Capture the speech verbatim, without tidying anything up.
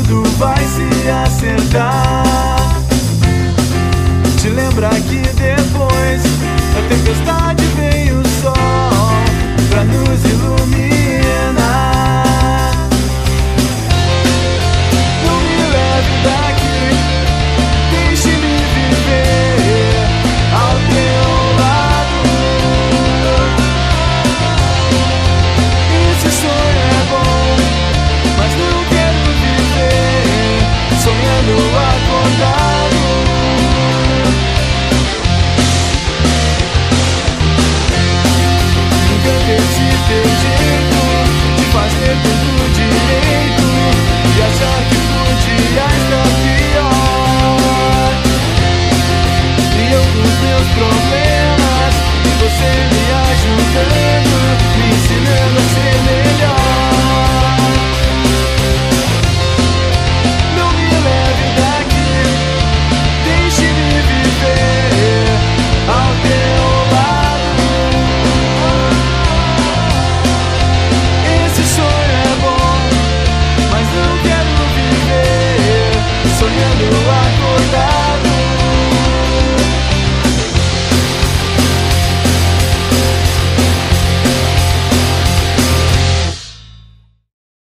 tudo vai se acertar. Te lembra que depois da tempestade vem o sol pra nos iluminar. Não me leve daqui, deixe-me viver ao teu lado. Esse sonho é bom, mas não quero viver sonhando acordado. Nunca esse teu jeito de fazer tudo direito e achar que podia estar pior. E eu com os meus problemas e você me ajudando, me ensinando a ser melhor. Não me leve daqui, deixe-me viver ao teu lado. Esse sonho é bom, mas não quero viver sonhando acordar.